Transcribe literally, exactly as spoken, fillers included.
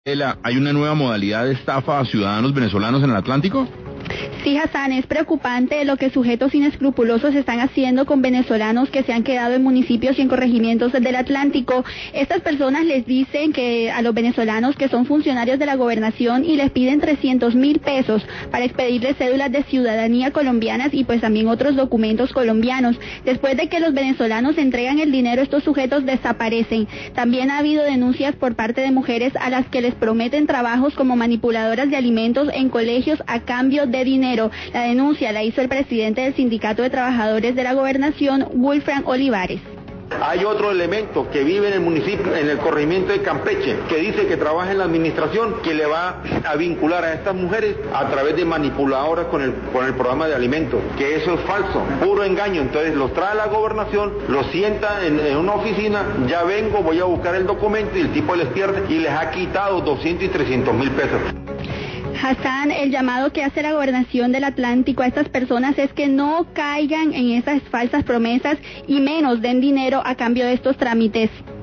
Ela, ¿hay una nueva modalidad de estafa a ciudadanos venezolanos en el Atlántico? Sí, Hassan, es preocupante lo que sujetos inescrupulosos están haciendo con venezolanos que se han quedado en municipios y en corregimientos del Atlántico. Estas personas les dicen que a los venezolanos que son funcionarios de la gobernación y les piden trescientos mil pesos para expedirles cédulas de ciudadanía colombianas y pues también otros documentos colombianos. Después de que los venezolanos entregan el dinero, estos sujetos desaparecen. También ha habido denuncias por parte de mujeres a las que les prometen trabajos como manipuladoras de alimentos en colegios a cambio de dinero. La denuncia la hizo el presidente del Sindicato de Trabajadores de la Gobernación, Wilfran Olivares. Hay otro elemento que vive en el municipio, en el corregimiento de Campeche, que dice que trabaja en la administración, que le va a vincular a estas mujeres a través de manipuladoras con el, con el programa de alimentos, que eso es falso, puro engaño. Entonces los trae a la gobernación, los sienta en, en una oficina, ya vengo, voy a buscar el documento y el tipo les pierde y les ha quitado doscientos y trescientos mil pesos. Hassan, el llamado que hace la Gobernación del Atlántico a estas personas es que no caigan en esas falsas promesas y menos den dinero a cambio de estos trámites.